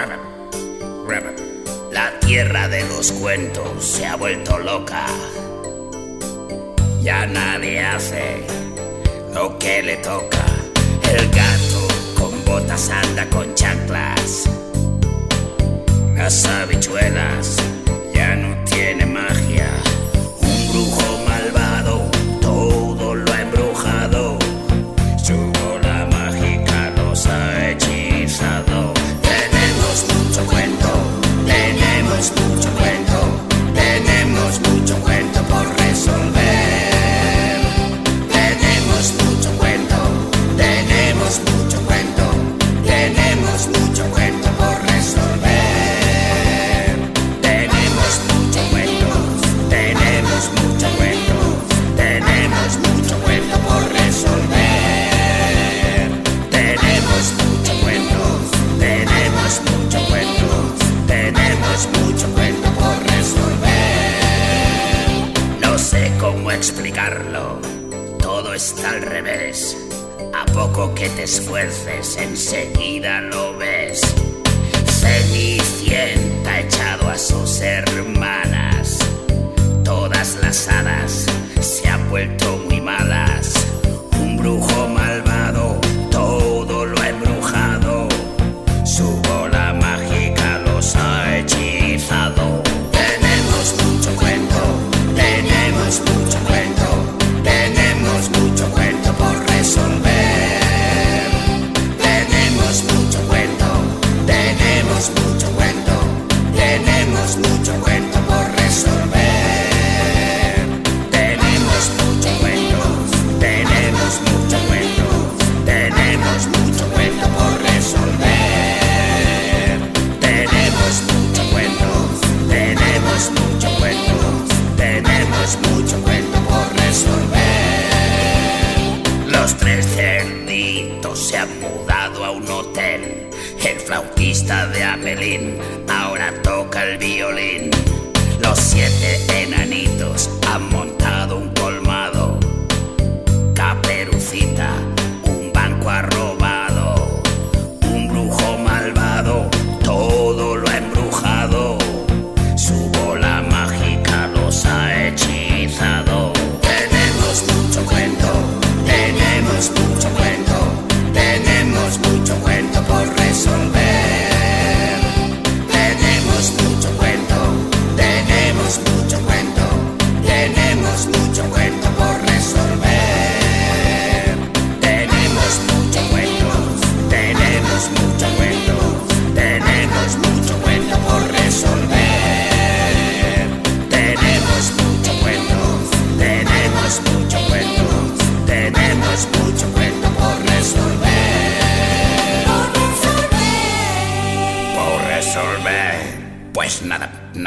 La tierra de los cuentos se ha vuelto loca. Ya nadie hace lo que le toca. El gato con botas anda con chanclas. Las habichuelas ya no tienen magia. Un brujo malvado todo lo ha embrujado. Su bola mágica los ha hechizado. Tenemos mucho cuento, tenemos mucho cuento, tenemos mucho cuento por resolver. Tenemos mucho cuento, tenemos mucho cuento, tenemos mucho cuento por resolver. Tenemos mucho cuento, tenemos mucho cuento, tenemos mucho cuento por resolver. Tenemos mucho cuento, tenemos mucho cuento, tenemos mucho cuento por resolver. No sé cómo explicarlo, todo está al revés. A poco que te esfuerces, enseguida lo ves. Cenicienta ha echado a sus hermanas. Todas las hadas se han vuelto muy malas. Un brujo malvado todo lo ha embrujado. Su bola mágica los ha hechizado. Tenemos mucho cuento, tenemos mucho cuento, tenemos mucho cuento por resolver. Tenemos mucho cuento, tenemos mucho cuento, tenemos mucho cuento por resolver. Tenemos mucho cuento, tenemos mucho cuento, tenemos mucho cuento por resolver. Tenemos mucho cuento, tenemos mucho cuento, tenemos mucho cuento por resolver. Los tres cerditos se han mudado a un hotel. El flautista de Abelín ahora toca el violín. Los 7 enanitos han montado un colmado. Caperucita un banco ha robado. Un brujo malvado todo lo ha embrujado. Su bola mágica los ha hechizado. Tenemos mucho cuento, tenemos mucho cuento, tenemos mucho cuento por resolver. Tenemos mucho cuento, tenemos mucho cuento, tenemos mucho cuento por resolver. Tenemos mucho cuento, tenemos mucho cuento, tenemos mucho cuento por resolver. Tenemos mucho cuento, tenemos mucho cuento, tenemos mucho cuento por resolver. Por resolver. Pues nada.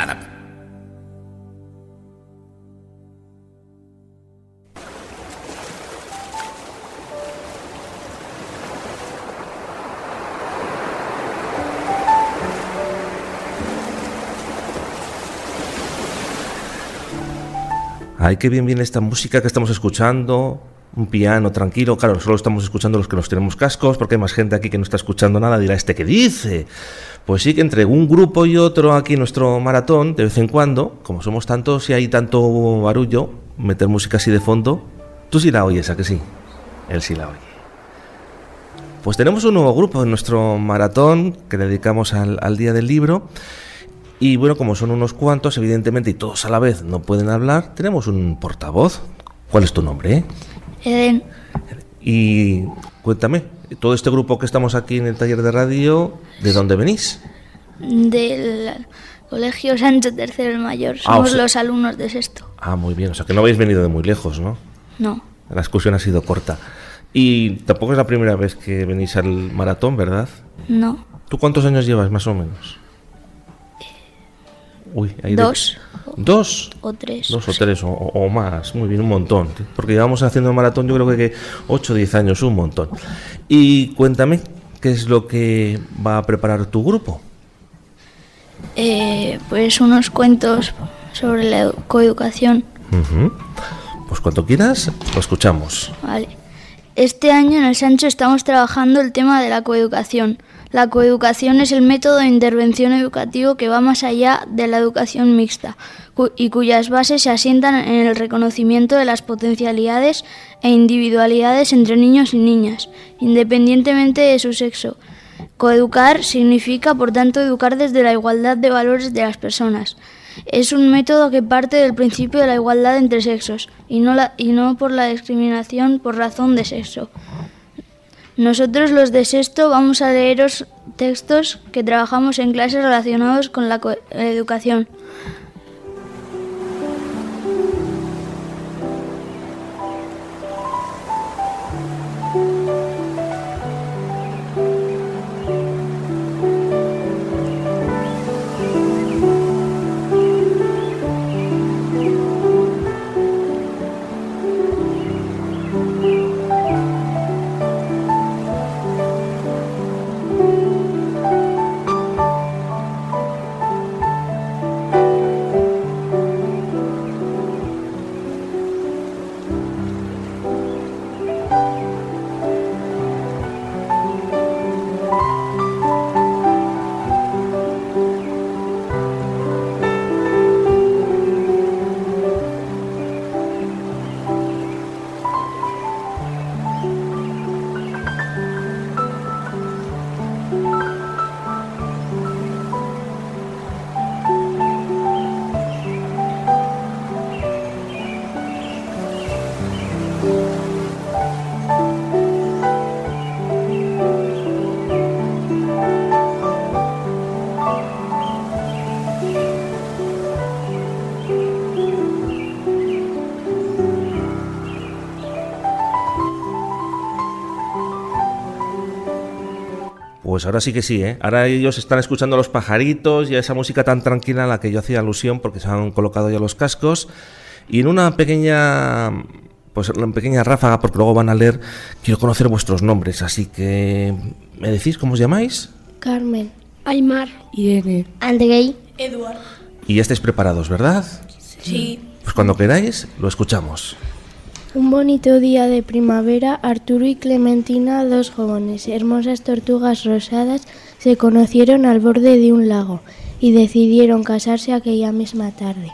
Ay, qué bien viene esta música que estamos escuchando. Un piano tranquilo. Claro, solo estamos escuchando los que nos tenemos cascos, porque hay más gente aquí que no está escuchando nada. Dirá, ¿este qué dice? Pues sí, que entre un grupo y otro aquí en nuestro maratón, de vez en cuando, como somos tantos y hay tanto barullo, meter música así de fondo. Tú sí la oyes, ¿a que sí? Él sí la oye. Pues tenemos un nuevo grupo en nuestro maratón que dedicamos al Día del Libro. Y bueno, como son unos cuantos, evidentemente, y todos a la vez no pueden hablar, tenemos un portavoz. ¿Cuál es tu nombre? Eden. Y cuéntame, todo este grupo que estamos aquí en el taller de radio, ¿de dónde venís? Del Colegio Sancho III el Mayor. Somos los alumnos de sexto. Ah, muy bien. O sea, que no habéis venido de muy lejos, ¿no? No. La excursión ha sido corta. Y tampoco es la primera vez que venís al maratón, ¿verdad? No. ¿Tú cuántos años llevas, más o menos? Dos. ¿Dos? O tres. Dos o tres, o más. Muy bien, un montón. Porque llevamos haciendo el maratón, yo creo que 8 o 10 años, un montón. Y cuéntame, ¿qué es lo que va a preparar tu grupo? Pues unos cuentos sobre la coeducación. Pues cuando quieras, lo escuchamos. Vale. Este año en el Sancho estamos trabajando el tema de la coeducación. La coeducación es el método de intervención educativo que va más allá de la educación mixta y cuyas bases se asientan en el reconocimiento de las potencialidades e individualidades entre niños y niñas, independientemente de su sexo. Coeducar significa, por tanto, educar desde la igualdad de valores de las personas. Es un método que parte del principio de la igualdad entre sexos y no por la discriminación por razón de sexo. Nosotros, los de sexto, vamos a leeros textos que trabajamos en clases relacionados con la educación. Pues ahora sí que sí, ¿eh? Ahora ellos están escuchando a los pajaritos y a esa música tan tranquila a la que yo hacía alusión porque se han colocado ya los cascos. Y en una pequeña ráfaga, porque luego van a leer, quiero conocer vuestros nombres. Así que, ¿me decís cómo os llamáis? Carmen, Aymar, Irene, Andrei, Eduardo. Y ya estáis preparados, ¿verdad? Sí. Pues cuando queráis, lo escuchamos. Un bonito día de primavera, Arturo y Clementina, dos jóvenes, hermosas tortugas rosadas, se conocieron al borde de un lago y decidieron casarse aquella misma tarde.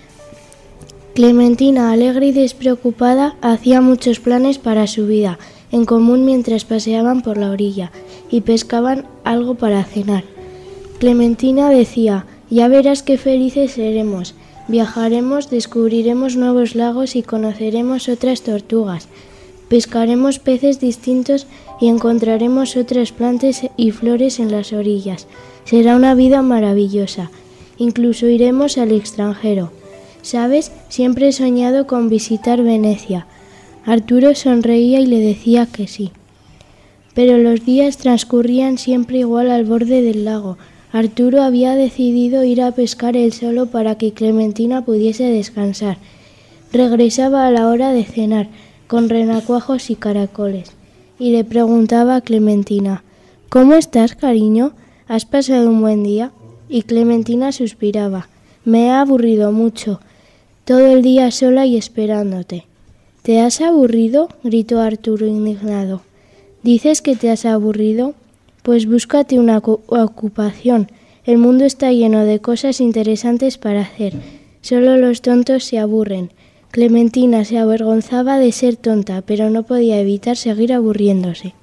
Clementina, alegre y despreocupada, hacía muchos planes para su vida en común mientras paseaban por la orilla y pescaban algo para cenar. Clementina decía: «Ya verás qué felices seremos. Viajaremos, descubriremos nuevos lagos y conoceremos otras tortugas. Pescaremos peces distintos y encontraremos otras plantas y flores en las orillas. Será una vida maravillosa. Incluso iremos al extranjero. ¿Sabes? Siempre he soñado con visitar Venecia». Arturo sonreía y le decía que sí. Pero los días transcurrían siempre igual al borde del lago. Arturo había decidido ir a pescar él solo para que Clementina pudiese descansar. Regresaba a la hora de cenar, con renacuajos y caracoles, y le preguntaba a Clementina: «¿Cómo estás, cariño? ¿Has pasado un buen día?» Y Clementina suspiraba: «Me he aburrido mucho, todo el día sola y esperándote». «¿Te has aburrido?», gritó Arturo indignado. «¿Dices que te has aburrido? Pues búscate una ocupación. El mundo está lleno de cosas interesantes para hacer. Solo los tontos se aburren». Clementina se avergonzaba de ser tonta, pero no podía evitar seguir aburriéndose.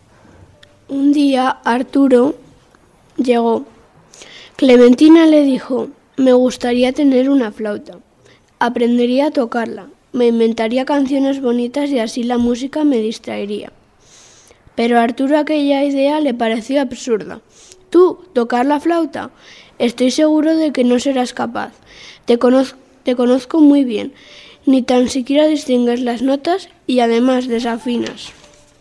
Un día Arturo llegó. Clementina le dijo: «Me gustaría tener una flauta. Aprendería a tocarla. Me inventaría canciones bonitas y así la música me distraería». Pero a Arturo aquella idea le pareció absurda. «¿Tú, tocar la flauta? Estoy seguro de que no serás capaz. Te conozco muy bien. Ni tan siquiera distingues las notas y además desafinas».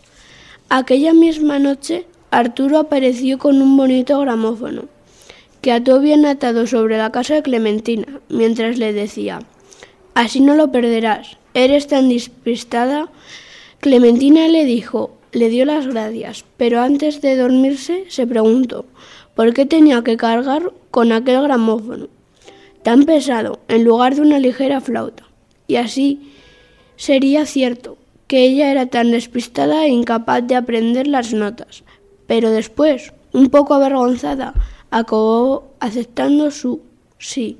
Aquella misma noche, Arturo apareció con un bonito gramófono, que ató bien atado sobre la casa de Clementina, mientras le decía: «Así no lo perderás. Eres tan despistada». Clementina le dio las gracias, pero antes de dormirse se preguntó por qué tenía que cargar con aquel gramófono tan pesado en lugar de una ligera flauta. Y así sería cierto, que ella era tan despistada e incapaz de aprender las notas. Pero después, un poco avergonzada, acabó aceptando su sí,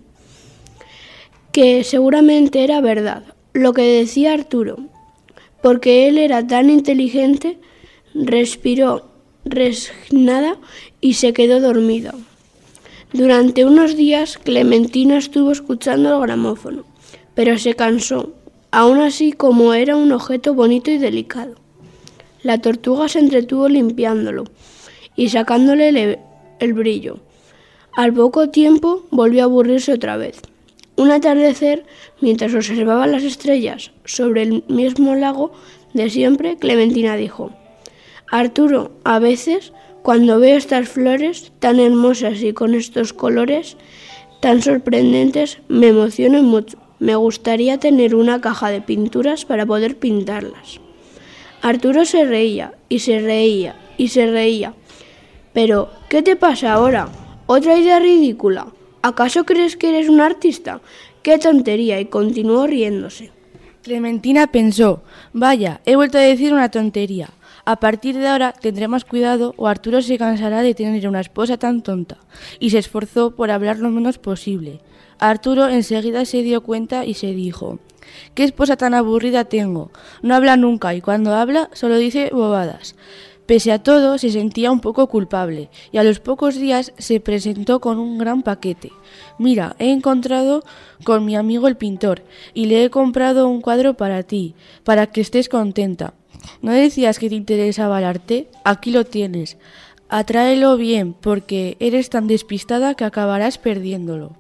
que seguramente era verdad, lo que decía Arturo, porque él era tan inteligente. Respiró resignada y se quedó dormida. Durante unos días Clementina estuvo escuchando el gramófono, pero se cansó, aún así como era un objeto bonito y delicado. La tortuga se entretuvo limpiándolo y sacándole el brillo. Al poco tiempo volvió a aburrirse otra vez. Un atardecer, mientras observaba las estrellas sobre el mismo lago de siempre, Clementina dijo: Arturo, a veces, cuando veo estas flores tan hermosas y con estos colores tan sorprendentes, me emociono mucho. Me gustaría tener una caja de pinturas para poder pintarlas. Arturo se reía y se reía y se reía. Pero, ¿qué te pasa ahora? ¿Otra idea ridícula? ¿Acaso crees que eres un artista? ¡Qué tontería! Y continuó riéndose. Clementina pensó: vaya, he vuelto a decir una tontería. A partir de ahora tendré más cuidado o Arturo se cansará de tener una esposa tan tonta, y se esforzó por hablar lo menos posible. Arturo enseguida se dio cuenta y se dijo: ¿qué esposa tan aburrida tengo? No habla nunca y cuando habla solo dice bobadas. Pese a todo, se sentía un poco culpable y a los pocos días se presentó con un gran paquete. Mira, he encontrado con mi amigo el pintor y le he comprado un cuadro para ti, para que estés contenta. ¿No decías que te interesaba el arte? Aquí lo tienes. Atráelo bien, porque eres tan despistada que acabarás perdiéndolo.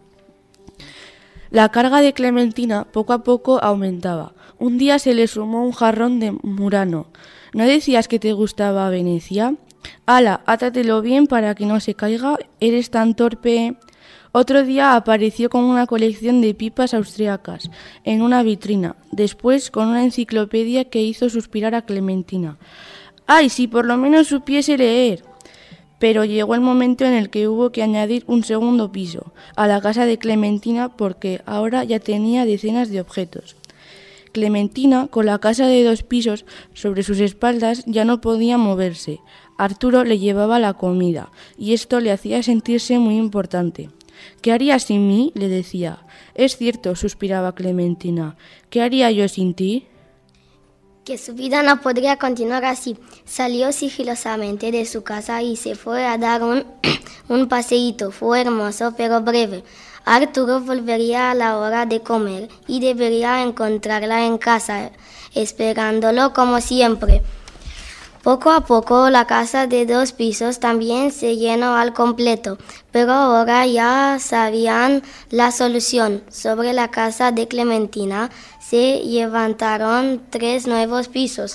La carga de Clementina poco a poco aumentaba. Un día se le sumó un jarrón de Murano. ¿No decías que te gustaba Venecia? ¡Hala, átatelo bien para que no se caiga! ¿Eres tan torpe? Otro día apareció con una colección de pipas austriacas en una vitrina, después con una enciclopedia que hizo suspirar a Clementina. ¡Ay, si por lo menos supiese leer! Pero llegó el momento en el que hubo que añadir un segundo piso a la casa de Clementina porque ahora ya tenía decenas de objetos. Clementina, con la casa de 2 pisos sobre sus espaldas, ya no podía moverse. Arturo le llevaba la comida y esto le hacía sentirse muy importante. ¿Qué harías sin mí?, le decía. Es cierto, suspiraba Clementina. ¿Qué haría yo sin ti? Que su vida no podría continuar así. Salió sigilosamente de su casa y se fue a dar un paseíto. Fue hermoso, pero breve. Arturo volvería a la hora de comer y debería encontrarla en casa, esperándolo como siempre. Poco a poco la casa de 2 pisos también se llenó al completo, pero ahora ya sabían la solución. Sobre la casa de Clementina se levantaron 3 nuevos pisos.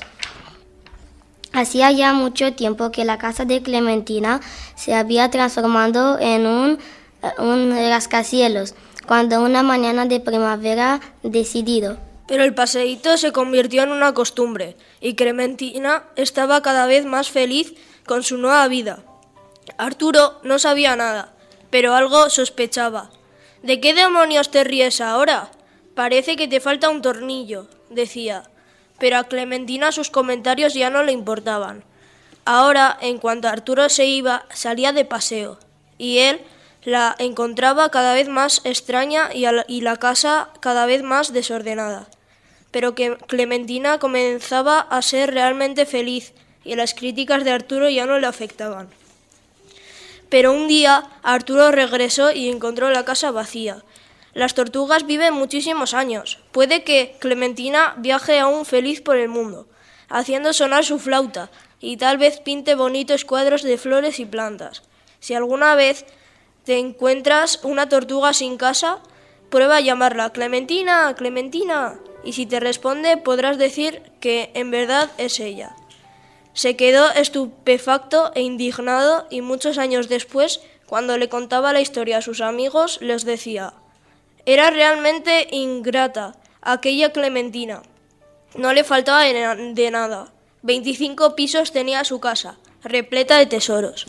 Hacía ya mucho tiempo que la casa de Clementina se había transformado en un rascacielos, cuando una mañana de primavera decidido. Pero el paseíto se convirtió en una costumbre y Clementina estaba cada vez más feliz con su nueva vida. Arturo no sabía nada, pero algo sospechaba. ¿De qué demonios te ríes ahora? Parece que te falta un tornillo, decía. Pero a Clementina sus comentarios ya no le importaban. Ahora, en cuanto Arturo se iba, salía de paseo, y él la encontraba cada vez más extraña y la casa cada vez más desordenada. Pero que Clementina comenzaba a ser realmente feliz y las críticas de Arturo ya no le afectaban. Pero un día Arturo regresó y encontró la casa vacía. Las tortugas viven muchísimos años. Puede que Clementina viaje aún feliz por el mundo, haciendo sonar su flauta, y tal vez pinte bonitos cuadros de flores y plantas. Si alguna vez te encuentras una tortuga sin casa, prueba a llamarla Clementina, Clementina, y si te responde podrás decir que en verdad es ella. Se quedó estupefacto e indignado y muchos años después, cuando le contaba la historia a sus amigos, les decía: era realmente ingrata aquella Clementina. No le faltaba de nada. 25 pisos tenía su casa, repleta de tesoros.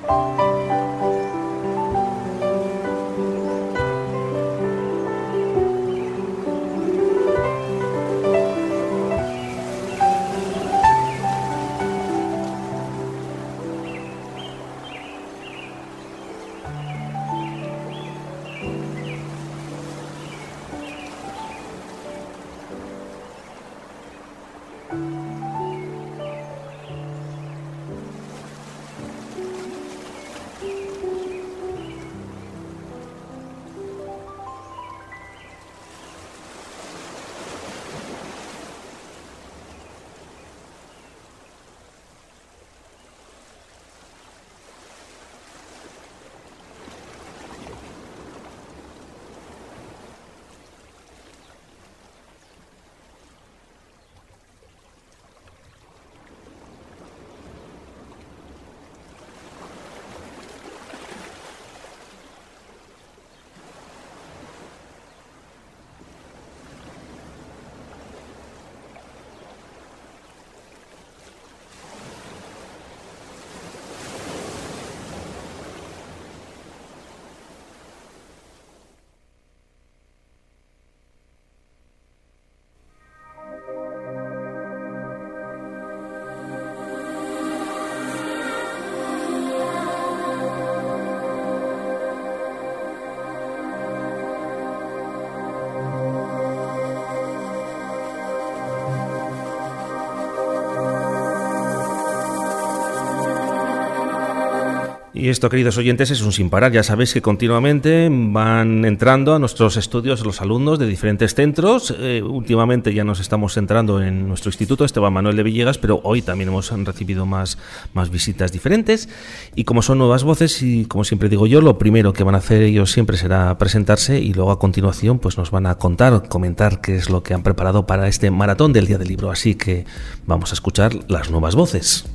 Y esto, queridos oyentes, es un sin parar. Ya sabéis que continuamente van entrando a nuestros estudios los alumnos de diferentes centros. Últimamente ya nos estamos centrando en nuestro instituto, Esteban Manuel de Villegas, pero hoy también hemos recibido más visitas diferentes. Y como son nuevas voces, y como siempre digo yo, lo primero que van a hacer ellos siempre será presentarse, y luego a continuación pues nos van a comentar qué es lo que han preparado para este maratón del Día del Libro. Así que vamos a escuchar las nuevas voces.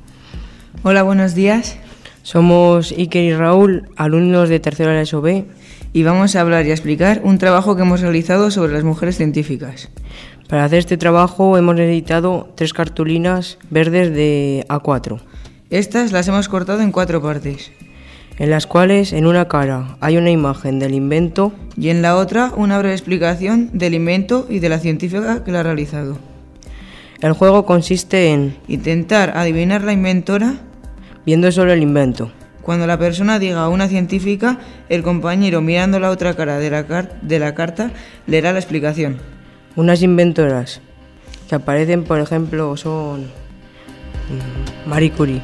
Hola, buenos días. Somos Iker y Raúl, alumnos de tercero de la ESO B, y vamos a hablar y a explicar un trabajo que hemos realizado sobre las mujeres científicas. Para hacer este trabajo hemos necesitado 3 cartulinas verdes de A4. Estas las hemos cortado en 4 partes, en las cuales en una cara hay una imagen del invento y en la otra una breve explicación del invento y de la científica que la ha realizado. El juego consiste en intentar adivinar la inventora viendo solo el invento. Cuando la persona diga una científica, el compañero, mirando la otra cara de la carta, leerá la explicación. Unas inventoras que aparecen, por ejemplo, son Marie Curie.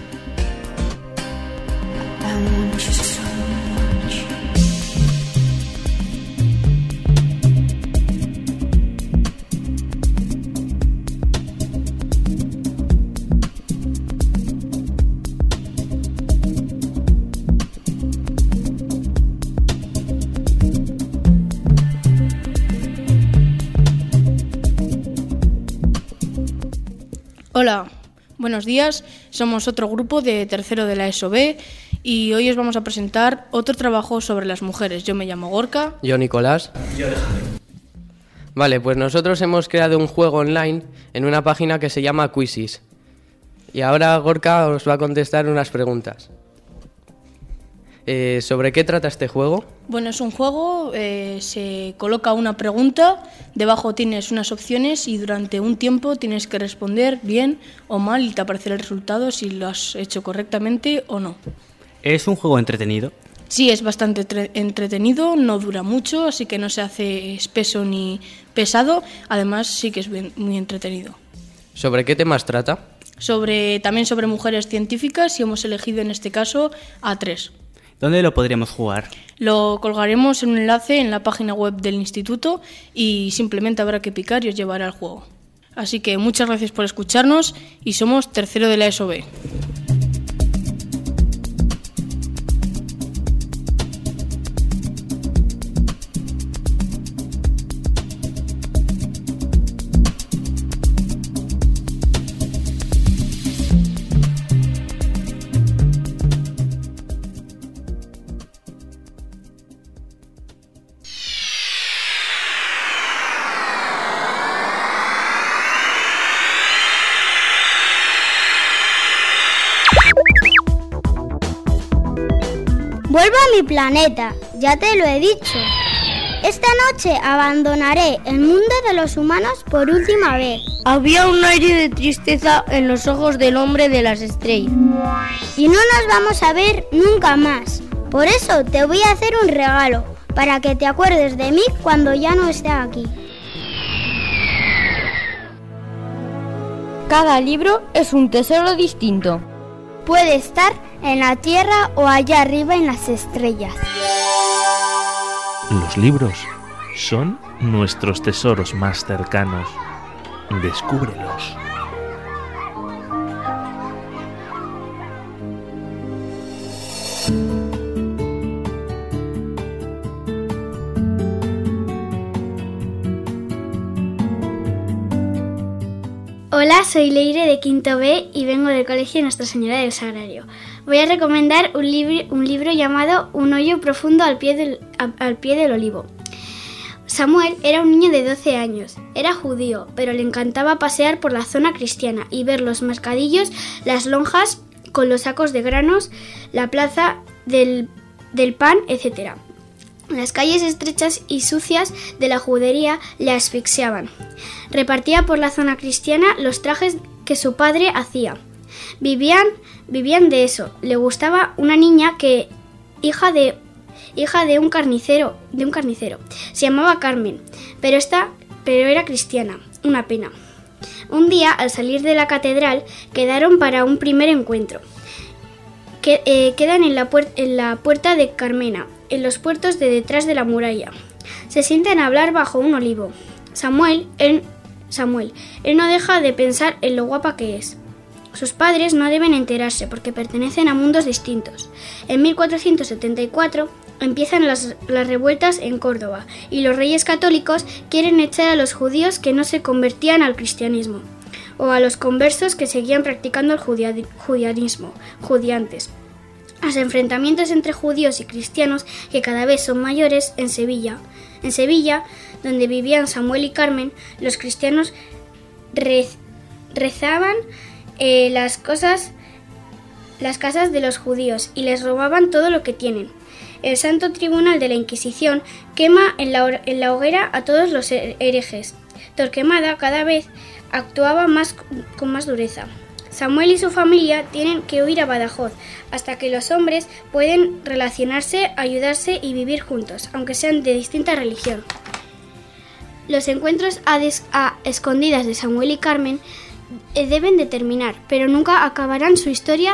Hola, buenos días. Somos otro grupo de tercero de la ESO B y hoy os vamos a presentar otro trabajo sobre las mujeres. Yo me llamo Gorka. Yo Nicolás. Yo Alejandro. Vale, pues nosotros hemos creado un juego online en una página que se llama Quizzes. Y ahora Gorka os va a contestar unas preguntas. ¿Sobre qué trata este juego? Bueno, es un juego, se coloca una pregunta, debajo tienes unas opciones y durante un tiempo tienes que responder bien o mal y te aparecerá el resultado si lo has hecho correctamente o no. ¿Es un juego entretenido? Sí, es bastante entretenido, no dura mucho, así que no se hace espeso ni pesado, además sí que es muy entretenido. ¿Sobre qué temas trata? También sobre mujeres científicas y hemos elegido en este caso a 3. ¿Dónde lo podríamos jugar? Lo colgaremos en un enlace en la página web del instituto y simplemente habrá que picar y os llevará al juego. Así que muchas gracias por escucharnos y somos tercero de la ESO B. Vuelvo a mi planeta, ya te lo he dicho. Esta noche abandonaré el mundo de los humanos por última vez. Había un aire de tristeza en los ojos del hombre de las estrellas. Y no nos vamos a ver nunca más. Por eso te voy a hacer un regalo, para que te acuerdes de mí cuando ya no esté aquí. Cada libro es un tesoro distinto. Puede estar en la tierra o allá arriba en las estrellas. Los libros son nuestros tesoros más cercanos. Descúbrelos. Hola, soy Leire de Quinto B y vengo del Colegio Nuestra Señora del Sagrario. Voy a recomendar un libro llamado Un hoyo profundo al pie del olivo. Samuel era un niño de 12 años. Era judío, pero le encantaba pasear por la zona cristiana y ver los mercadillos, las lonjas con los sacos de granos, la plaza del pan, etc. Las calles estrechas y sucias de la judería le asfixiaban. Repartía por la zona cristiana los trajes que su padre hacía. Vivían de eso. Le gustaba una niña hija de un carnicero. Se llamaba Carmen, pero era cristiana. Una pena. Un día, al salir de la catedral, quedaron para un primer encuentro. Quedan en la puerta de Carmena, en los puertos de detrás de la muralla. Se sientan a hablar bajo un olivo. Samuel no deja de pensar en lo guapa que es. Sus padres no deben enterarse porque pertenecen a mundos distintos. En 1474 empiezan las revueltas en Córdoba y los reyes católicos quieren echar a los judíos que no se convertían al cristianismo o a los conversos que seguían practicando el judiantes. Los enfrentamientos entre judíos y cristianos, que cada vez son mayores, en Sevilla, donde vivían Samuel y Carmen, los cristianos rezaban las casas de los judíos y les robaban todo lo que tienen. El Santo Tribunal de la Inquisición quema en la hoguera a todos los herejes. Torquemada cada vez actuaba con más dureza. Samuel y su familia tienen que huir a Badajoz hasta que los hombres pueden relacionarse, ayudarse y vivir juntos, aunque sean de distinta religión. Los encuentros a escondidas de Samuel y Carmen deben de terminar, pero nunca acabarán su historia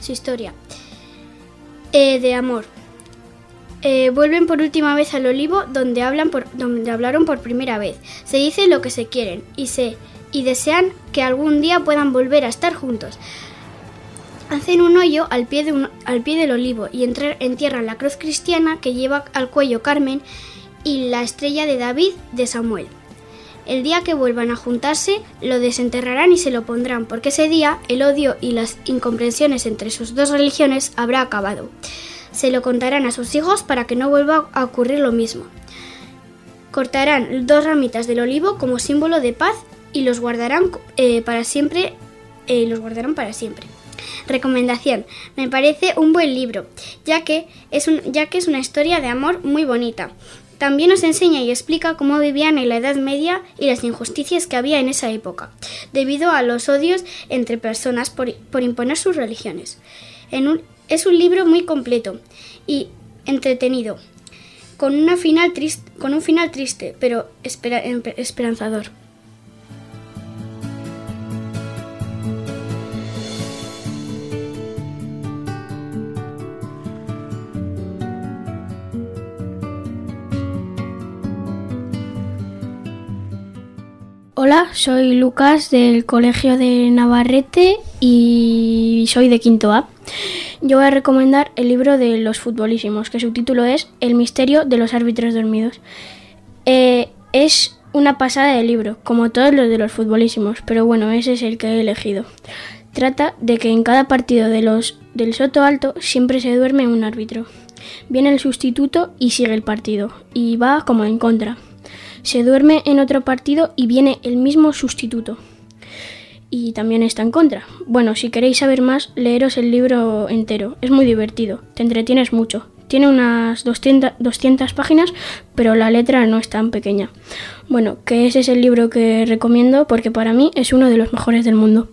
de amor. Vuelven por última vez al olivo donde hablaron por primera vez. Se dicen lo que se quieren y desean que algún día puedan volver a estar juntos. Hacen un hoyo al pie del olivo y entierran la cruz cristiana que lleva al cuello Carmen y la estrella de David de Samuel. El día que vuelvan a juntarse, lo desenterrarán y se lo pondrán, porque ese día el odio y las incomprensiones entre sus dos religiones habrá acabado. Se lo contarán a sus hijos para que no vuelva a ocurrir lo mismo. Cortarán 2 ramitas del olivo como símbolo de paz y los guardarán para siempre. Recomendación: me parece un buen libro, ya que es una historia de amor muy bonita. También nos enseña y explica cómo vivían en la Edad Media y las injusticias que había en esa época, debido a los odios entre personas por imponer sus religiones. Es un libro muy completo y entretenido, con un final triste, pero esperanzador. Hola, soy Lucas del Colegio de Navarrete y soy de Quinto A. Yo voy a recomendar el libro de Los Futbolísimos, que su título es El misterio de los árbitros dormidos. Es una pasada de libro, como todos los de Los Futbolísimos, pero bueno, ese es el que he elegido. Trata de que en cada partido del Soto Alto siempre se duerme un árbitro. Viene el sustituto y sigue el partido, y va como en contra. Se duerme en otro partido y viene el mismo sustituto. Y también está en contra. Bueno, si queréis saber más, leeros el libro entero. Es muy divertido, te entretienes mucho. tiene unas 200 páginas, pero la letra no es tan pequeña. Bueno, que ese es el libro que recomiendo porque para mí es uno de los mejores del mundo.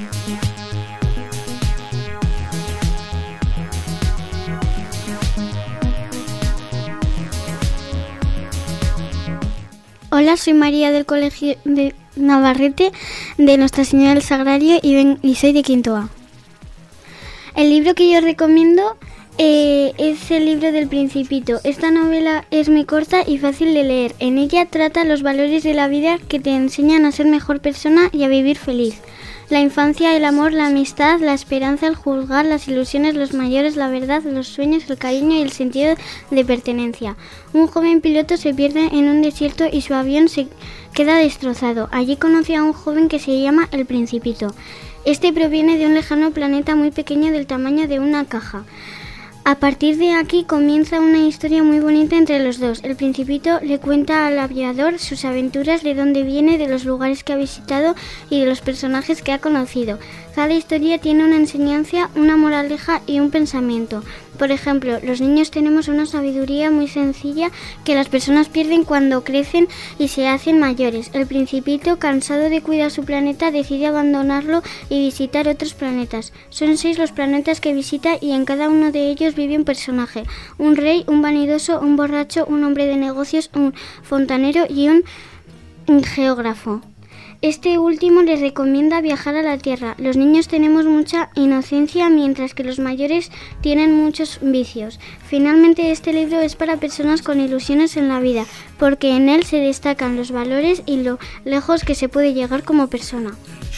Hola, soy María del Colegio de Navarrete de Nuestra Señora del Sagrario y soy de quinto A. El libro que yo recomiendo es el libro del Principito. Esta novela es muy corta y fácil de leer. En ella trata los valores de la vida que te enseñan a ser mejor persona y a vivir feliz. La infancia, el amor, la amistad, la esperanza, el juzgar, las ilusiones, los mayores, la verdad, los sueños, el cariño y el sentido de pertenencia. Un joven piloto se pierde en un desierto y su avión se queda destrozado. Allí conoce a un joven que se llama el Principito. Este proviene de un lejano planeta muy pequeño del tamaño de una caja. A partir de aquí comienza una historia muy bonita entre los dos. El Principito le cuenta al aviador sus aventuras, de dónde viene, de los lugares que ha visitado y de los personajes que ha conocido. Cada historia tiene una enseñanza, una moraleja y un pensamiento. Por ejemplo, los niños tenemos una sabiduría muy sencilla que las personas pierden cuando crecen y se hacen mayores. El Principito, cansado de cuidar su planeta, decide abandonarlo y visitar otros planetas. Son 6 los planetas que visita y en cada uno de ellos vive un personaje. Un rey, un vanidoso, un borracho, un hombre de negocios, un fontanero y un geógrafo. Este último les recomienda viajar a la Tierra. Los niños tenemos mucha inocencia, mientras que los mayores tienen muchos vicios. Finalmente, este libro es para personas con ilusiones en la vida, porque en él se destacan los valores y lo lejos que se puede llegar como persona.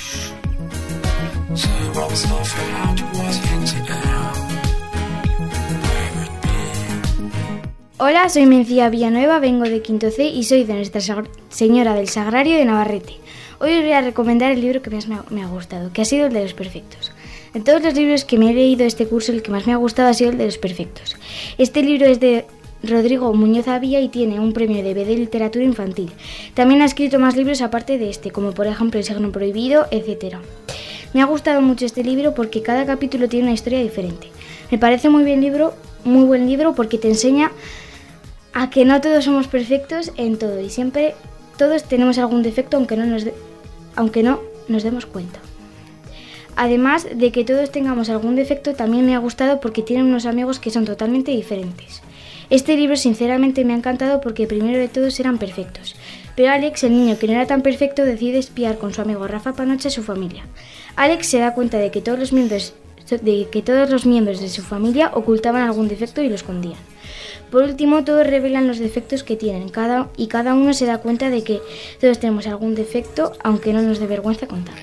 Hola, soy Mencía Villanueva, vengo de quinto C y soy de Nuestra Señora del Sagrario de Navarrete. Hoy os voy a recomendar el libro que más me ha gustado, que ha sido el de los perfectos. De todos los libros que me he leído este curso, el que más me ha gustado ha sido el de los perfectos. Este libro es de Rodrigo Muñoz Avía y tiene un premio de B de literatura infantil. También ha escrito más libros aparte de este, como por ejemplo El signo prohibido, etc. Me ha gustado mucho este libro porque cada capítulo tiene una historia diferente. Me parece muy buen libro porque te enseña a que no todos somos perfectos en todo y siempre todos tenemos algún defecto aunque no nos demos cuenta. Además de que todos tengamos algún defecto, también me ha gustado porque tiene unos amigos que son totalmente diferentes. Este libro sinceramente me ha encantado porque primero de todos eran perfectos. Pero Alex, el niño que no era tan perfecto, decide espiar con su amigo Rafa Panoche a su familia. Alex se da cuenta de que todos los miembros de su familia ocultaban algún defecto y lo escondían. Por último, todos revelan los defectos que tienen y cada uno se da cuenta de que todos tenemos algún defecto, aunque no nos dé vergüenza contar.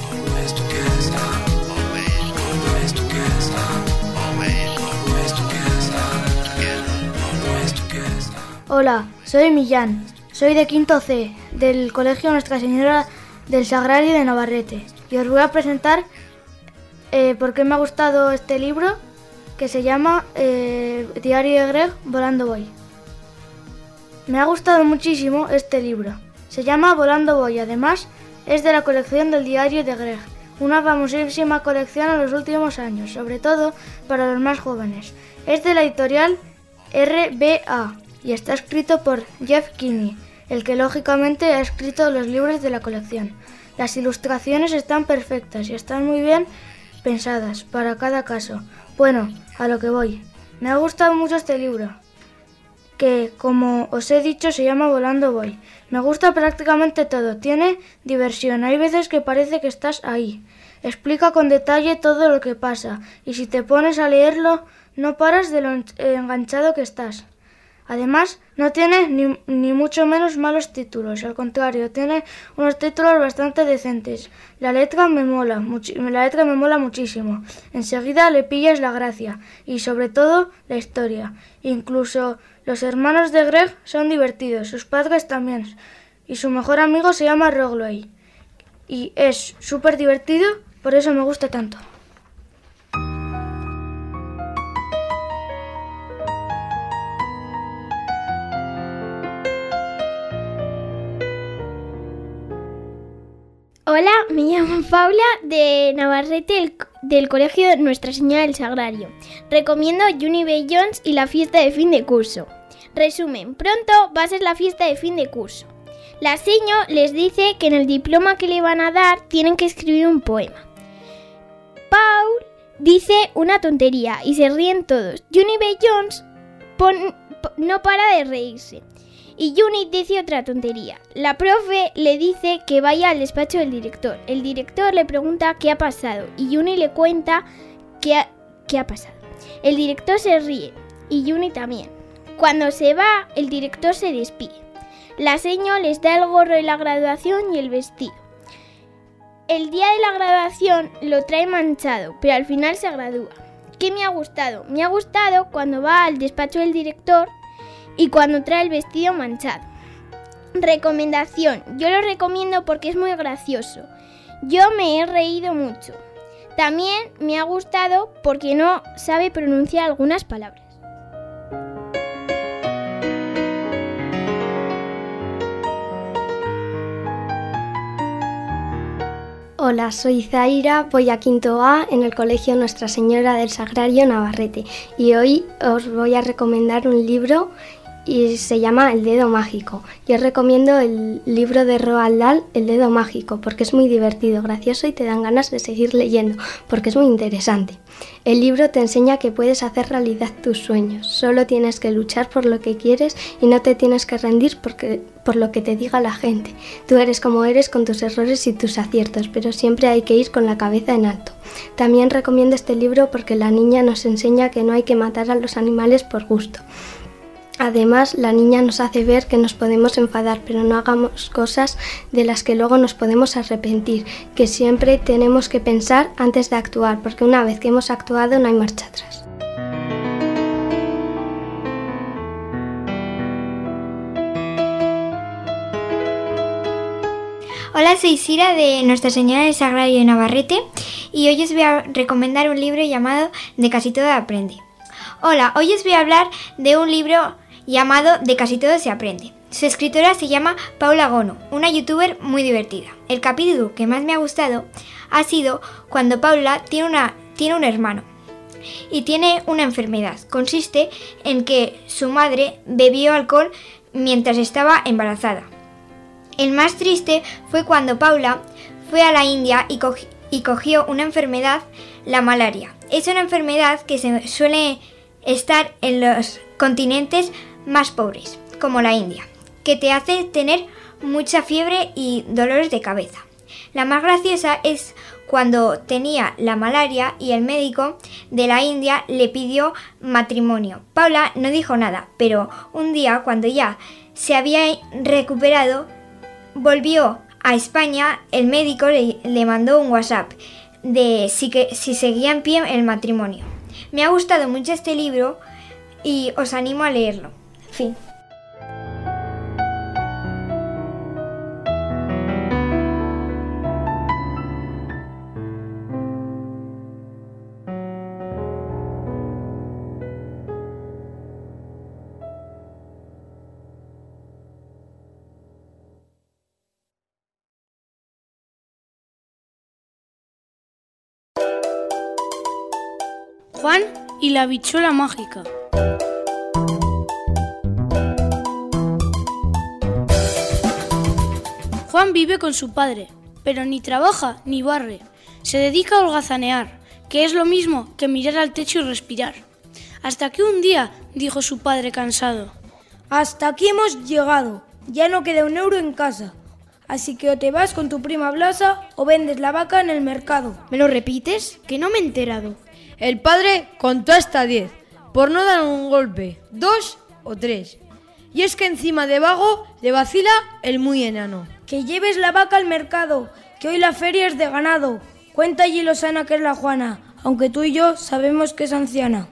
Hola, soy Millán, soy de quinto C, del Colegio Nuestra Señora del Sagrario de Navarrete, y os voy a presentar por qué me ha gustado este libro, que se llama Diario de Greg, Volando Voy. Me ha gustado muchísimo este libro. Se llama Volando Voy, además es de la colección del Diario de Greg, una famosísima colección en los últimos años, sobre todo para los más jóvenes. Es de la editorial RBA y está escrito por Jeff Kinney, el que lógicamente ha escrito los libros de la colección. Las ilustraciones están perfectas y están muy bien pensadas para cada caso. Bueno, a lo que voy. Me ha gustado mucho este libro, que como os he dicho se llama Volando Voy. Me gusta prácticamente todo, tiene diversión, hay veces que parece que estás ahí. Explica con detalle todo lo que pasa y si te pones a leerlo no paras de lo enganchado que estás. Además, no tiene ni mucho menos malos títulos, al contrario, tiene unos títulos bastante decentes. La letra me mola muchísimo. Enseguida le pillas la gracia y sobre todo la historia. Incluso los hermanos de Greg son divertidos, sus padres también. Y su mejor amigo se llama Rogley. Y es súper divertido, por eso me gusta tanto. Hola, me llamo Paula de Navarrete, del Colegio Nuestra Señora del Sagrario. Recomiendo Juni B. Jones y la fiesta de fin de curso. Resumen, pronto va a ser la fiesta de fin de curso. La seño les dice que en el diploma que le van a dar tienen que escribir un poema. Paul dice una tontería y se ríen todos. Juni B. Jones no para de reírse. Y Juni dice otra tontería. La profe le dice que vaya al despacho del director. El director le pregunta qué ha pasado y Juni le cuenta qué ha pasado. El director se ríe y Juni también. Cuando se va, el director se despide. La seño les da el gorro de la graduación y el vestido. El día de la graduación lo trae manchado, pero al final se gradúa. ¿Qué me ha gustado? Me ha gustado cuando va al despacho del director y cuando trae el vestido manchado. Recomendación. Yo lo recomiendo porque es muy gracioso. Yo me he reído mucho. También me ha gustado porque no sabe pronunciar algunas palabras. Hola, soy Zaira, voy a quinto A en el Colegio Nuestra Señora del Sagrario Navarrete y hoy os voy a recomendar un libro y se llama El Dedo Mágico. Yo recomiendo el libro de Roald Dahl, El Dedo Mágico, porque es muy divertido, gracioso y te dan ganas de seguir leyendo, porque es muy interesante. El libro te enseña que puedes hacer realidad tus sueños, solo tienes que luchar por lo que quieres y no te tienes que rendir por lo que te diga la gente. Tú eres como eres con tus errores y tus aciertos, pero siempre hay que ir con la cabeza en alto. También recomiendo este libro porque la niña nos enseña que no hay que matar a los animales por gusto. Además, la niña nos hace ver que nos podemos enfadar, pero no hagamos cosas de las que luego nos podemos arrepentir, que siempre tenemos que pensar antes de actuar, porque una vez que hemos actuado no hay marcha atrás. Hola, soy Sira de Nuestra Señora del Sagrario de Navarrete y hoy os voy a recomendar un libro llamado De casi todo aprende. Hola, hoy os voy a hablar de un libro llamado De casi todo se aprende. Su escritora se llama Paula Gono, una youtuber muy divertida. El capítulo que más me ha gustado ha sido cuando Paula tiene un hermano y tiene una enfermedad. Consiste en que su madre bebió alcohol mientras estaba embarazada. El más triste fue cuando Paula fue a la India y cogió una enfermedad, la malaria. Es una enfermedad que se suele estar en los continentes más pobres, como la India, que te hace tener mucha fiebre y dolores de cabeza. La más graciosa es cuando tenía la malaria y el médico de la India le pidió matrimonio. Paula no dijo nada, pero un día, cuando ya se había recuperado, volvió a España, el médico le mandó un WhatsApp de si seguía en pie el matrimonio. Me ha gustado mucho este libro y os animo a leerlo. Fin. Juan y la bichuela mágica. Juan vive con su padre, pero ni trabaja ni barre. Se dedica a holgazanear, que es lo mismo que mirar al techo y respirar. Hasta que un día dijo su padre cansado: «Hasta aquí hemos llegado, ya no queda un euro en casa. Así que o te vas con tu prima Blasa o vendes la vaca en el mercado». ¿Me lo repites? Que no me he enterado. El padre contó hasta 10, por no dar un golpe, 2 o 3. Y es que encima de vago le vacila el muy enano. «Que lleves la vaca al mercado, que hoy la feria es de ganado. Cuenta allí lo sana que es la Juana, aunque tú y yo sabemos que es anciana».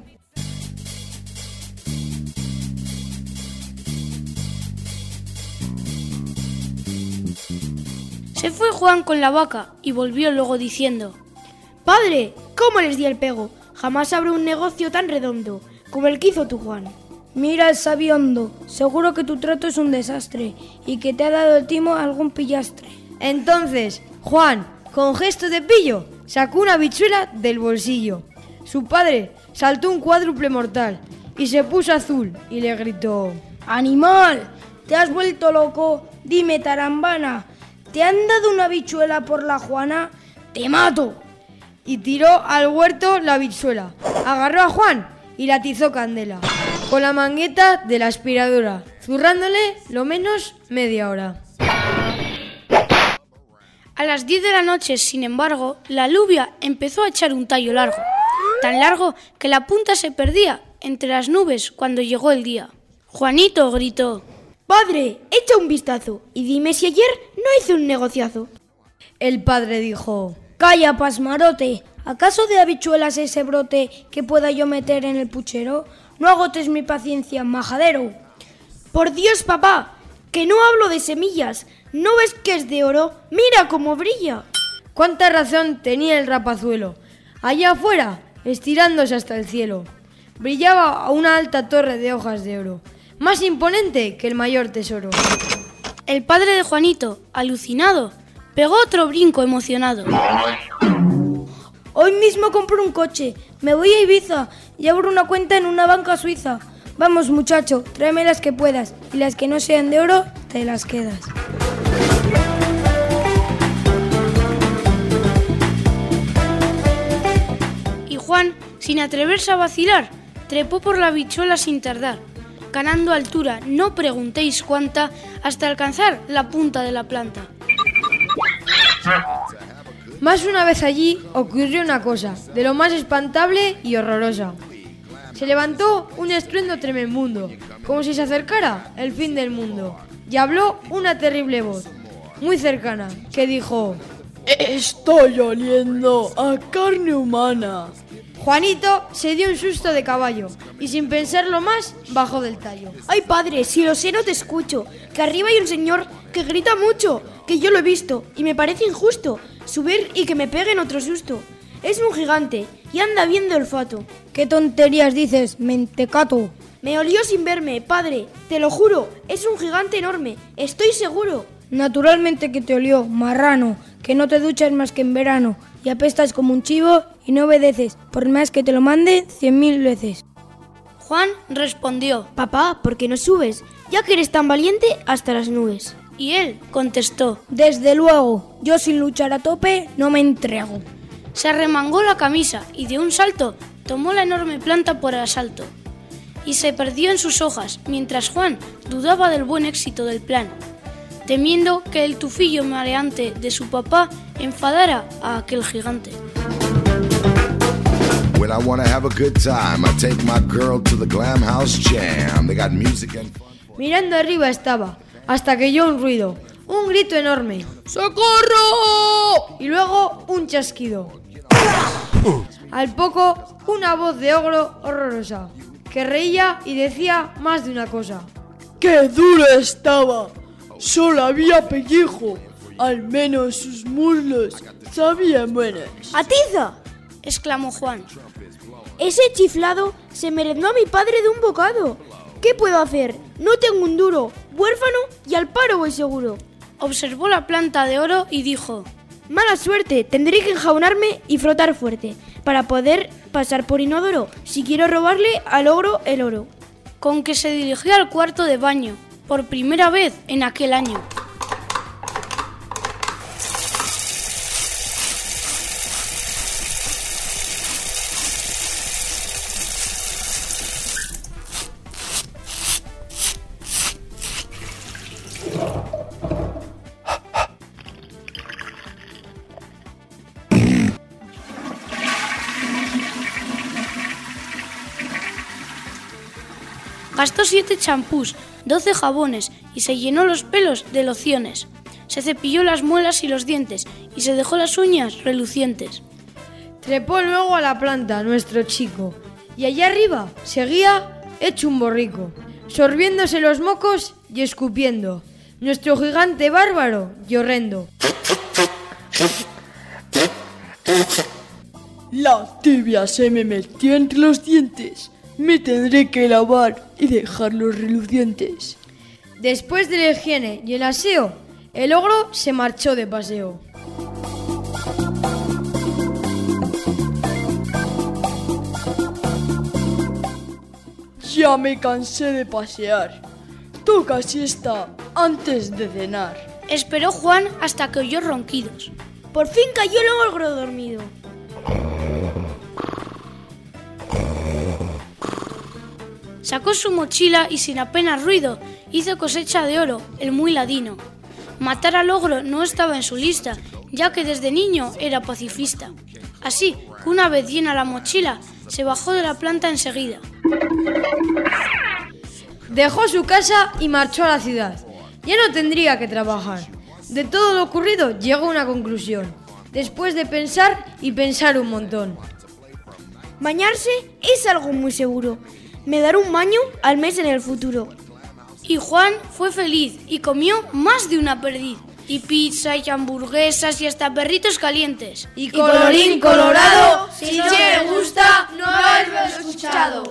Se fue Juan con la vaca y volvió luego diciendo: «Padre, ¿cómo les di el pego? Jamás habrá un negocio tan redondo como el que hizo tu Juan». «Mira el sabiondo, seguro que tu trato es un desastre y que te ha dado el timo algún pillastre». «Entonces, Juan, con gesto de pillo, sacó una habichuela del bolsillo. Su padre saltó un cuádruple mortal y se puso azul y le gritó: ¡Animal! ¿Te has vuelto loco? Dime, tarambana, ¿te han dado una habichuela por la Juana? ¡Te mato! Y tiró al huerto la habichuela, agarró a Juan y la atizó candela, con la mangueta de la aspiradora, zurrándole lo menos media hora. A las 10 de la noche, sin embargo, la alubia empezó a echar un tallo largo, tan largo que la punta se perdía entre las nubes cuando llegó el día. Juanito gritó: ¡Padre, echa un vistazo y dime si ayer no hice un negociazo! El padre dijo: ¡Calla, pasmarote! ¿Acaso de habichuelas ese brote que pueda yo meter en el puchero? No agotes mi paciencia, majadero. ¡Por Dios, papá, que no hablo de semillas! ¿No ves que es de oro? ¡Mira cómo brilla! Cuánta razón tenía el rapazuelo. Allá afuera, estirándose hasta el cielo, brillaba una alta torre de hojas de oro, más imponente que el mayor tesoro. El padre de Juanito, alucinado, pegó otro brinco emocionado. Hoy mismo compro un coche, me voy a Ibiza y abro una cuenta en una banca suiza. Vamos, muchacho, tráeme las que puedas y las que no sean de oro, te las quedas. Y Juan, sin atreverse a vacilar, trepó por la habichuela sin tardar, ganando altura, no preguntéis cuánta, hasta alcanzar la punta de la planta. Más una vez allí ocurrió una cosa, de lo más espantable y horrorosa. Se levantó un estruendo tremebundo, como si se acercara el fin del mundo, y habló una terrible voz, muy cercana, que dijo: «Estoy oliendo a carne humana». Juanito se dio un susto de caballo y sin pensarlo más bajó del tallo. ¡Ay, padre, si lo sé no te escucho! Que arriba hay un señor que grita mucho, que yo lo he visto y me parece injusto subir y que me peguen otro susto. Es un gigante y anda bien de olfato. ¿Qué tonterías dices, mentecato? Me olió sin verme, padre, te lo juro, es un gigante enorme, estoy seguro. Naturalmente que te olió, marrano, que no te duchas más que en verano y apestas como un chivo y no obedeces, por más que te lo mande 100.000 veces. Juan respondió: «Papá, ¿por qué no subes? Ya que eres tan valiente hasta las nubes». Y él contestó: «Desde luego, yo sin luchar a tope no me entrego». Se arremangó la camisa y de un salto tomó la enorme planta por asalto y se perdió en sus hojas, mientras Juan dudaba del buen éxito del plan, temiendo que el tufillo mareante de su papá enfadara a aquel gigante. When I wanna have a good time, I take my girl to the Glam House Jam. They got music and fun. Mirando arriba estaba, hasta que oyó un ruido, un grito enorme. ¡Socorro! Y luego un chasquido. Al poco, una voz de ogro horrorosa, que reía y decía más de una cosa. ¡Qué duro estaba! Solo había pellejo. Al menos sus muslos sabían buenos. ¡Atiza!, exclamó Juan. Ese chiflado se merendó a mi padre de un bocado. ¿Qué puedo hacer? No tengo un duro, huérfano y al paro voy seguro. Observó la planta de oro y dijo: «Mala suerte, tendré que enjaunarme y frotar fuerte para poder pasar por inodoro si quiero robarle al ogro el oro». Con que se dirigió al cuarto de baño, por primera vez en aquel año. Gastó 7 champús, 12 jabones y se llenó los pelos de lociones. Se cepilló las muelas y los dientes y se dejó las uñas relucientes. Trepó luego a la planta nuestro chico y allá arriba seguía hecho un borrico, sorbiéndose los mocos y escupiendo. Nuestro gigante bárbaro y horrendo. La tibia se me metió entre los dientes. Me tendré que lavar y dejarlos relucientes. Después de la higiene y el aseo, el ogro se marchó de paseo. Ya me cansé de pasear. Toca siesta antes de cenar. Esperó Juan hasta que oyó ronquidos. Por fin cayó el ogro dormido. Sacó su mochila y sin apenas ruido hizo cosecha de oro, el muy ladino. Matar al ogro no estaba en su lista, ya que desde niño era pacifista. Así que una vez llena la mochila, se bajó de la planta enseguida. Dejó su casa y marchó a la ciudad. Ya no tendría que trabajar. De todo lo ocurrido llegó a una conclusión. Después de pensar y pensar un montón. Bañarse es algo muy seguro. Me daré un baño al mes en el futuro. Y Juan fue feliz y comió más de una perdiz. Y pizza y hamburguesas y hasta perritos calientes. Y colorín colorado, si no te gusta, no haberlo escuchado.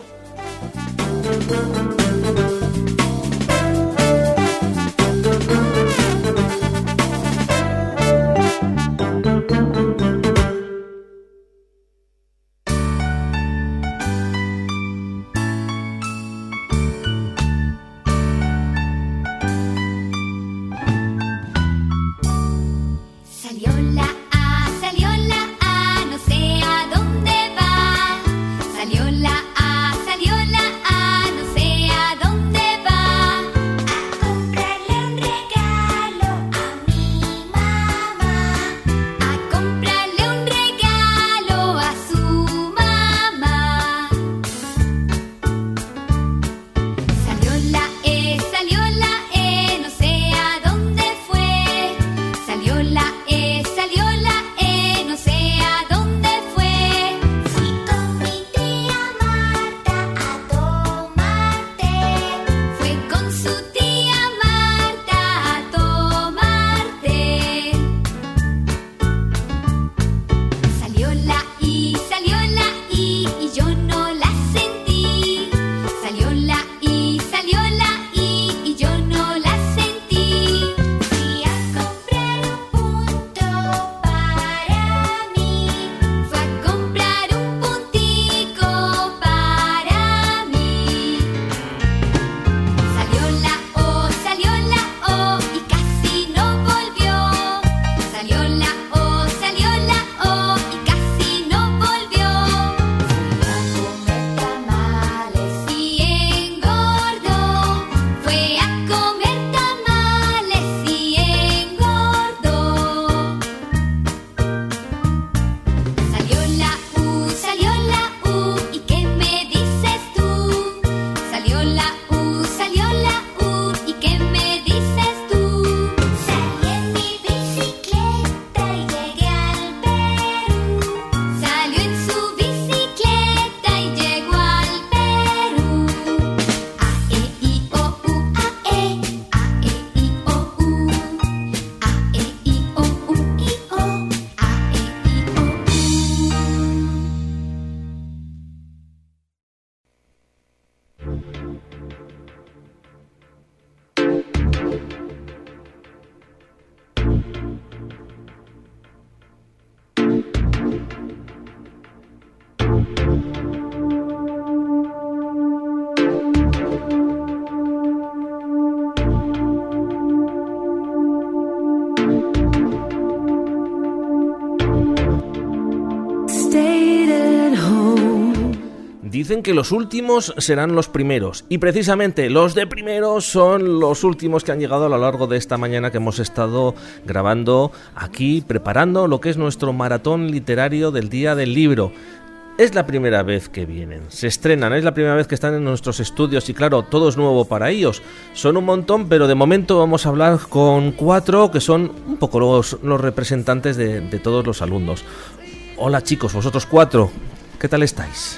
Dicen que los últimos serán los primeros, y precisamente los de primero son los últimos que han llegado a lo largo de esta mañana que hemos estado grabando aquí, preparando lo que es nuestro maratón literario del Día del Libro. Es la primera vez que vienen, se estrenan, es la primera vez que están en nuestros estudios y claro, todo es nuevo para ellos. Son un montón, pero de momento vamos a hablar con 4 que son un poco los representantes de todos los alumnos. Hola chicos, vosotros 4, ¿qué tal estáis?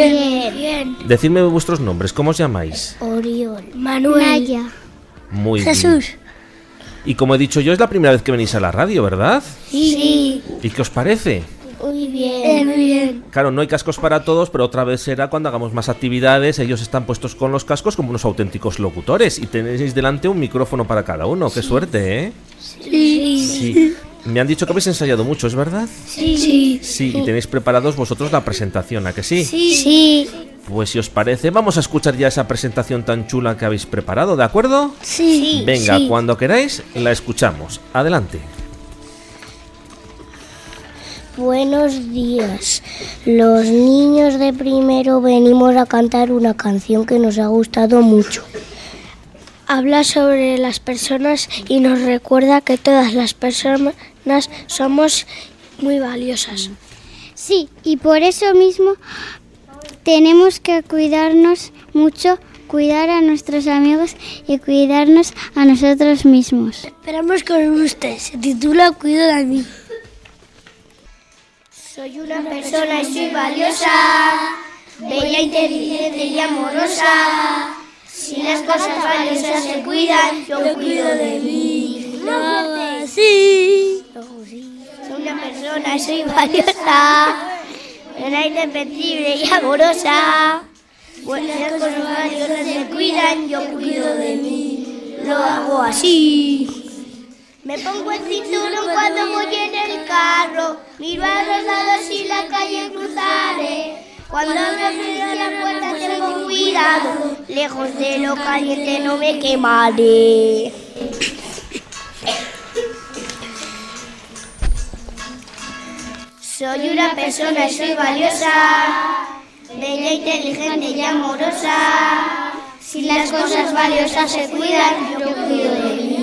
Bien. Decidme vuestros nombres, ¿cómo os llamáis? Oriol. Manuel. Naya. Muy Jesús. bien. Y como he dicho yo, es la primera vez que venís a la radio, ¿verdad? Sí. ¿Y qué os parece? Muy bien. Muy bien. Claro, no hay cascos para todos, pero otra vez será cuando hagamos más actividades. Ellos están puestos con los cascos como unos auténticos locutores y tenéis delante un micrófono para cada uno. ¡Qué suerte, eh! Sí. Me han dicho que habéis ensayado mucho, ¿es verdad? Sí. Sí, y tenéis preparados vosotros la presentación, ¿a que sí? Sí. Pues si os parece, vamos a escuchar ya esa presentación tan chula que habéis preparado, ¿de acuerdo? Sí. Venga, sí. cuando queráis, la escuchamos. Adelante. Buenos días. Los niños de primero venimos a cantar una canción que nos ha gustado mucho. Habla sobre las personas y nos recuerda que todas las personas somos muy valiosas. Sí, y por eso mismo tenemos que cuidarnos mucho, cuidar a nuestros amigos y cuidarnos a nosotros mismos. Esperamos que os guste. Se titula Cuido de mí. Soy una persona y soy valiosa, bella, inteligente y amorosa. Si las cosas valiosas se cuidan, yo cuido de mí. Lo hago así. Soy una persona y soy valiosa, bella, indefectible y amorosa. Pues las cosas valiosas se cuidan, yo cuido de mí. Lo hago así. Me pongo el cinturón cuando voy en el carro, miro a los lados y la calle cruzaré. Cuando me abro la puerta tengo cuidado, lejos de lo caliente no me quemaré. Soy una persona y soy valiosa, bella, inteligente y amorosa. Si las cosas valiosas se cuidan, yo cuido de mí.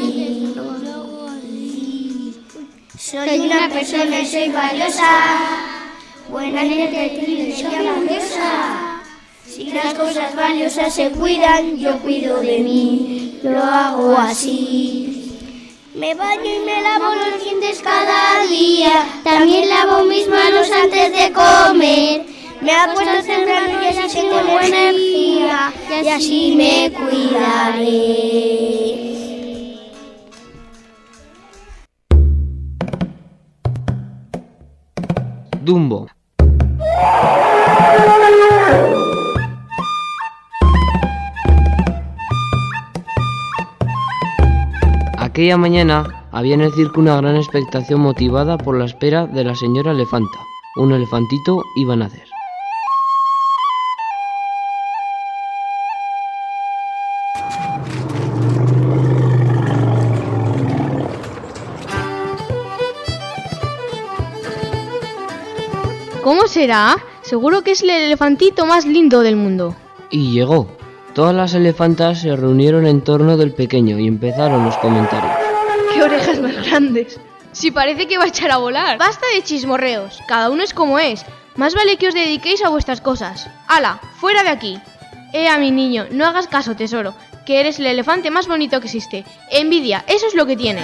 Soy una persona y soy valiosa, buena, inteligente y amorosa. Si las cosas valiosas se cuidan, yo cuido de mí. Lo hago así. Me baño y me lavo los dientes cada día. También lavo mis manos antes de comer. Me acuesto temprano y así tengo buena energía. Y así me cuidaré. Dumbo. Aquella mañana había en el circo una gran expectación motivada por la espera de la señora elefanta. Un elefantito iba a nacer. ¿Cómo será? Seguro que es el elefantito más lindo del mundo. Y llegó. Todas las elefantas se reunieron en torno del pequeño y empezaron los comentarios. ¡Qué orejas más grandes! Si parece que va a echar a volar. Basta de chismorreos, cada uno es como es. Más vale que os dediquéis a vuestras cosas. ¡Hala! ¡Fuera de aquí! A mi niño, no hagas caso, tesoro, que eres el elefante más bonito que existe. Envidia, eso es lo que tienen.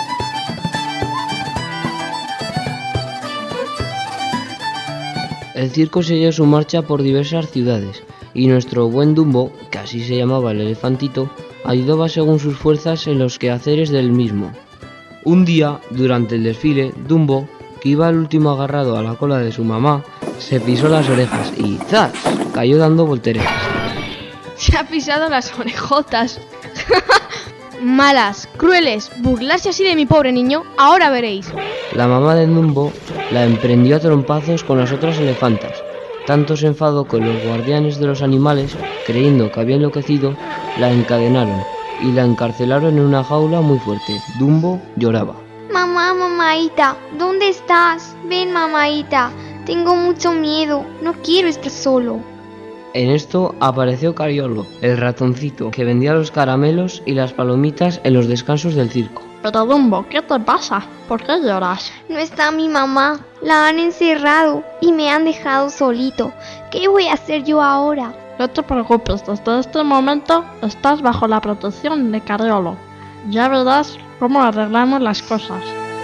El circo siguió su marcha por diversas ciudades, y nuestro buen Dumbo, que así se llamaba el elefantito, ayudaba según sus fuerzas en los quehaceres del mismo. Un día, durante el desfile, Dumbo, que iba al último agarrado a la cola de su mamá, se pisó las orejas y ¡zas!, cayó dando volteretas. Se ha pisado las orejotas. Malas, crueles, burlarse así de mi pobre niño, ahora veréis. La mamá de Dumbo la emprendió a trompazos con las otras elefantas. Tanto se enfadó con los guardianes de los animales, creyendo que había enloquecido, la encadenaron y la encarcelaron en una jaula muy fuerte. Dumbo lloraba. Mamá, mamaita, ¿dónde estás? Ven, mamaita, tengo mucho miedo, no quiero estar solo. En esto apareció Cariolo, el ratoncito, que vendía los caramelos y las palomitas en los descansos del circo. Pero Dumbo, ¿qué te pasa? ¿Por qué lloras? No está mi mamá, la han encerrado y me han dejado solito. ¿Qué voy a hacer yo ahora? No te preocupes, desde este momento estás bajo la protección de Cariolo. Ya verás cómo arreglamos las cosas.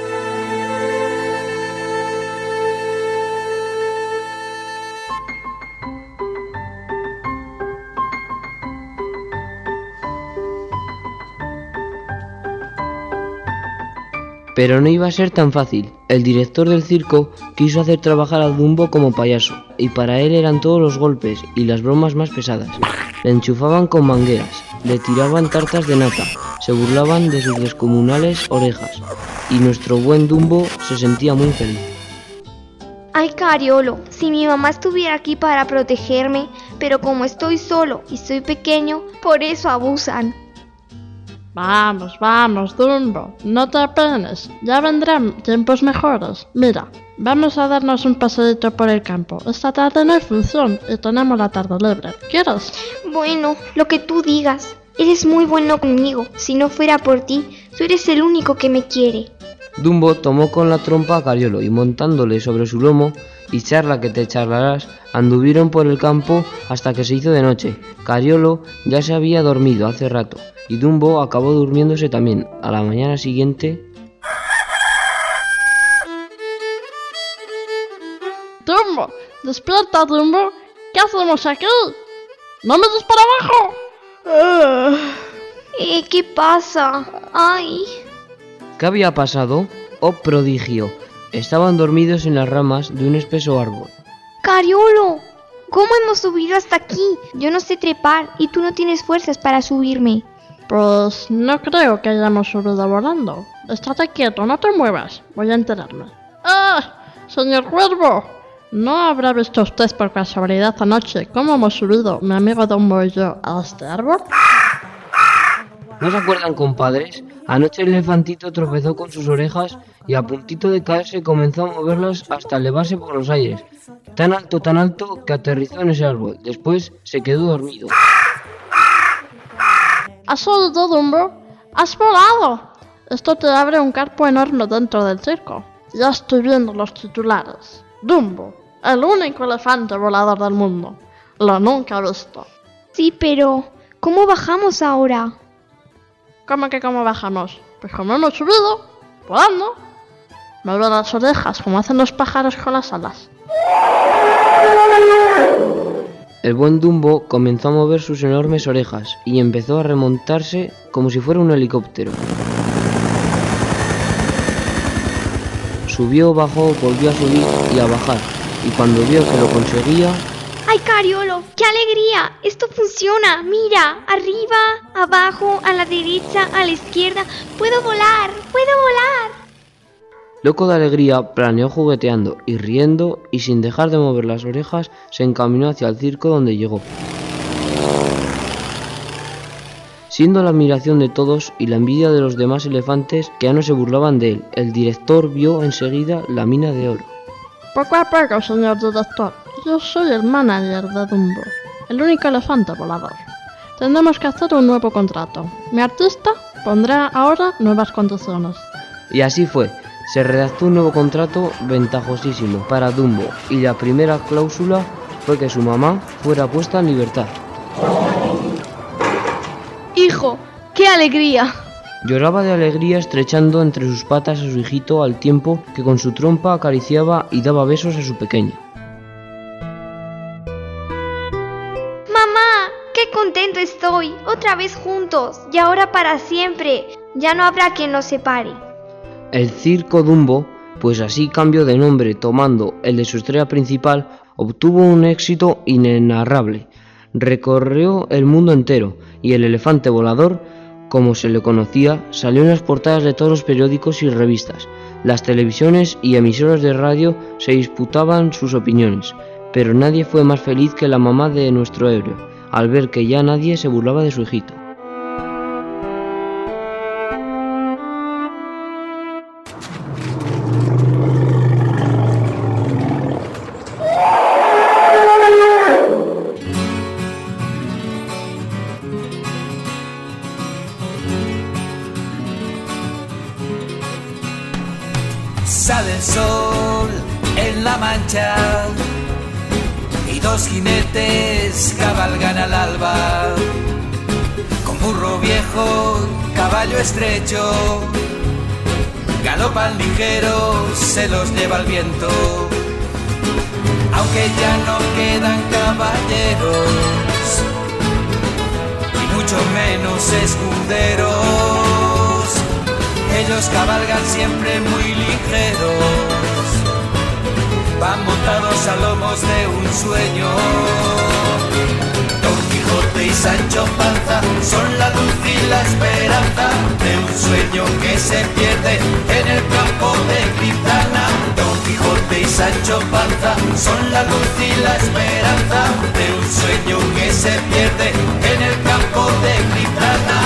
Pero no iba a ser tan fácil. El director del circo quiso hacer trabajar a Dumbo como payaso, y para él eran todos los golpes y las bromas más pesadas. Le enchufaban con mangueras, le tiraban tartas de nata, se burlaban de sus descomunales orejas, y nuestro buen Dumbo se sentía muy feliz. Ay, Cariolo, si mi mamá estuviera aquí para protegerme, pero como estoy solo y soy pequeño, por eso abusan. Vamos, vamos, Dumbo, no te apenes, ya vendrán tiempos mejores. Mira, vamos a darnos un paseíto por el campo. Esta tarde no hay función y tenemos la tarde libre. ¿Quieres? Bueno, lo que tú digas. Eres muy bueno conmigo. Si no fuera por ti, tú eres el único que me quiere. Dumbo tomó con la trompa a Cariolo y montándole sobre su lomo, y charla que te charlarás, anduvieron por el campo hasta que se hizo de noche. Cariolo ya se había dormido hace rato, y Dumbo acabó durmiéndose también. A la mañana siguiente... ¡Dumbo! ¡Despierta, Dumbo! ¿Qué hacemos aquí? ¡No me des para abajo! ¿Qué pasa? ¡Ay! ¿Qué había pasado? ¡Oh, prodigio! Estaban dormidos en las ramas de un espeso árbol. ¡Cariolo! ¿Cómo hemos subido hasta aquí? Yo no sé trepar y tú no tienes fuerzas para subirme. Pues no creo que hayamos subido volando. Estate quieto, no te muevas. Voy a enterarme. ¡Ah! ¡Señor Cuervo! ¿No habrá visto usted por casualidad anoche cómo hemos subido mi amigo Dumbo y yo a este árbol? ¿No se acuerdan, compadres? Anoche el elefantito tropezó con sus orejas y a puntito de caerse comenzó a moverlas hasta elevarse por los aires. Tan alto que aterrizó en ese árbol. Después se quedó dormido. ¿Has oído, Dumbo? ¡Has volado! Esto te abre un campo enorme dentro del circo. Ya estoy viendo los titulares. Dumbo, el único elefante volador del mundo. Lo nunca visto. Sí, pero ¿cómo bajamos ahora? ¿Cómo que cómo bajamos? Pues como hemos subido, volando. Me veo las orejas como hacen los pájaros con las alas. El buen Dumbo comenzó a mover sus enormes orejas y empezó a remontarse como si fuera un helicóptero. Subió, bajó, volvió a subir y a bajar, y cuando vio que lo conseguía... ¡Ay, Cariolo! ¡Qué alegría! ¡Esto funciona! ¡Mira! Arriba, abajo, a la derecha, a la izquierda. ¡Puedo volar! ¡Puedo volar! Loco de alegría, planeó jugueteando y riendo, y sin dejar de mover las orejas, se encaminó hacia el circo donde llegó. Siendo la admiración de todos y la envidia de los demás elefantes que ya no se burlaban de él, el director vio enseguida la mina de oro. Poco a poco, señor director. Yo soy el manager de Dumbo, el único elefante volador. Tendremos que hacer un nuevo contrato. Mi artista pondrá ahora nuevas condiciones. Y así fue. Se redactó un nuevo contrato ventajosísimo para Dumbo, y la primera cláusula fue que su mamá fuera puesta en libertad. ¡Hijo! ¡Qué alegría! Lloraba de alegría estrechando entre sus patas a su hijito al tiempo que con su trompa acariciaba y daba besos a su pequeña. ¡Mamá! ¡Qué contento estoy! Otra vez juntos, y ahora para siempre. Ya no habrá quien nos separe. El circo Dumbo, pues así cambió de nombre tomando el de su estrella principal, obtuvo un éxito inenarrable. Recorrió el mundo entero y el elefante volador, como se le conocía, salió en las portadas de todos los periódicos y revistas. Las televisiones y emisoras de radio se disputaban sus opiniones, pero nadie fue más feliz que la mamá de nuestro héroe, al ver que ya nadie se burlaba de su hijito. Sale el sol en la mancha y dos jinetes cabalgan al alba. Con burro viejo, caballo estrecho, galopan ligeros, se los lleva el viento. Aunque ya no quedan caballeros, y mucho menos escuderos, ellos cabalgan siempre muy ligeros, van montados a lomos de un sueño. Don Quijote y Sancho Panza son la luz y la esperanza de un sueño que se pierde en el campo de Criptana. Don Quijote y Sancho Panza son la luz y la esperanza de un sueño que se pierde en el campo de Criptana.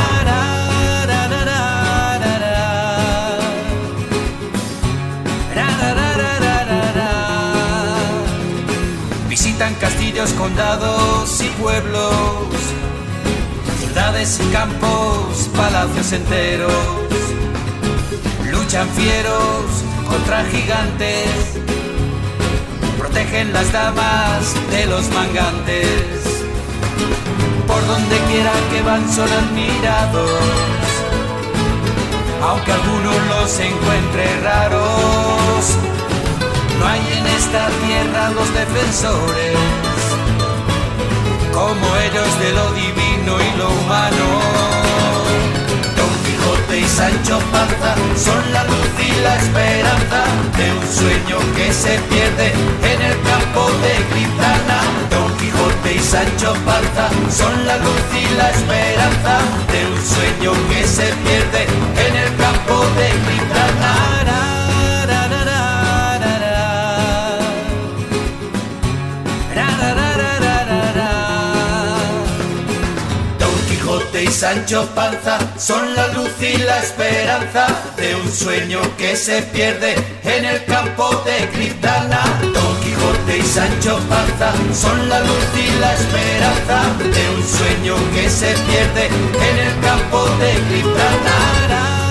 Visitan castillos, condados y pueblos, ciudades y campos, palacios enteros. Luchan fieros contra gigantes, protegen las damas de los mangantes. Por donde quiera que van son admirados, aunque algunos los encuentre raros. No hay en esta tierra dos defensores como ellos de lo divino y lo humano. Don Quijote y Sancho Panza son la luz y la esperanza de un sueño que se pierde en el campo de Criptana. Don Quijote y Sancho Panza son la luz y la esperanza de un sueño que se pierde en el campo de Criptana. Y Sancho Panza son la luz y la esperanza de un sueño que se pierde en el campo de Criptana. Don Quijote y Sancho Panza son la luz y la esperanza de un sueño que se pierde en el campo de Criptana.